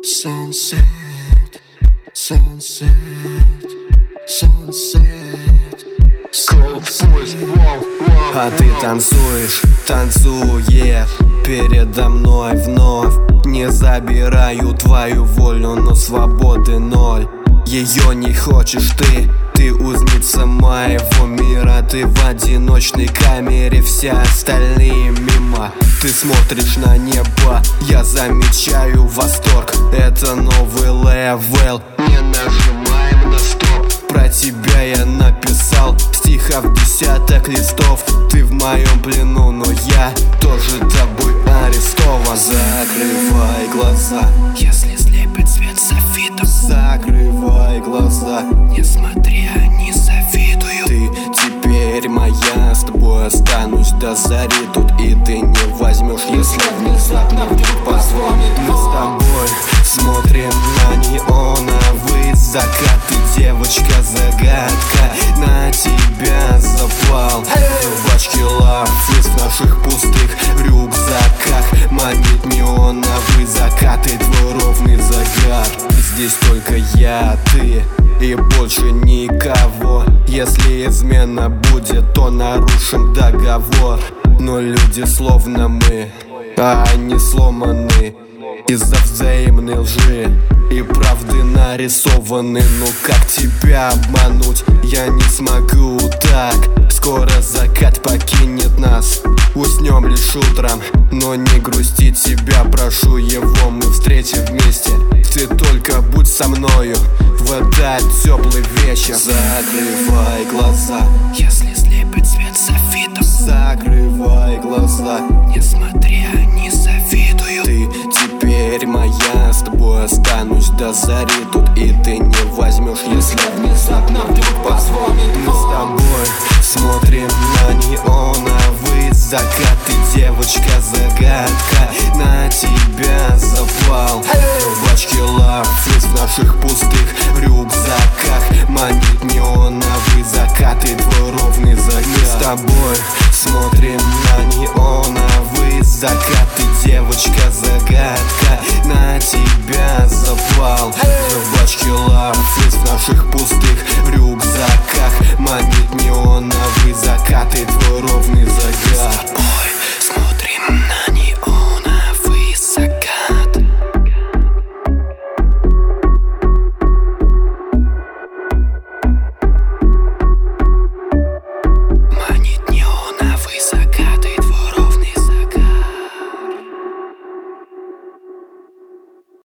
Sunset, sunset, sunset, sunset. А ты танцуешь, танцуешь передо мной вновь. Не забираю твою волю, но свободы ноль. Ее не хочешь ты узница моего мира. Ты в одиночной камере, все остальные мимо. Ты смотришь на небо, я замечаю восторг. Это новый левел, не нажимаем на стоп. Про тебя я написал стихов десяток листов. Ты в моем плену, но я тоже тобой арестован. Закрывай глаза, Если слепит свет софитов, закрывай глаза, не смотря, не завидую. ты теперь моя, с тобой останусь до зари тут. И ты не возьмешь, если внезапно вдруг позвонит. Мы с тобой смотрим на неоновый закат. Ты девочка-загадка, на тебя запал. Жвачки лав из наших пустых рюкзаках. Манит неоновый закат и твой ровный загар. Здесь только я, ты и больше никого. Если измена будет, то нарушим договор. Но люди словно мы, а они сломаны из-за взаимной лжи и правды нарисованы. Ну как тебя обмануть, я не смогу так. Скоро закат покинет нас, уснем лишь утром. Но не грусти, тебя прошу его, мы встретим вместе. Ты только будь со мною в этот теплый вечер. Закрывай глаза, Если слепит свет софитов, закрывай глаза, не смотря, не завидую. ты теперь моя, с тобой останусь до зари тут. И ты не возьмешь, если внезапно вдруг позвонит. Мы с тобой смотрим на неоновый закат. Ты девочка-загадка, на тебя запал. Жвачки лав из наших пустых рюкзаках. Манит неоновый закат и твой ровный загар. Мы с тобой смотрим на неоновый закат. Ты девочка-загадка, на тебя запал. Жвачки лав из наших пустых рюкзаках. Манит неоновый закат и твой ровный загар.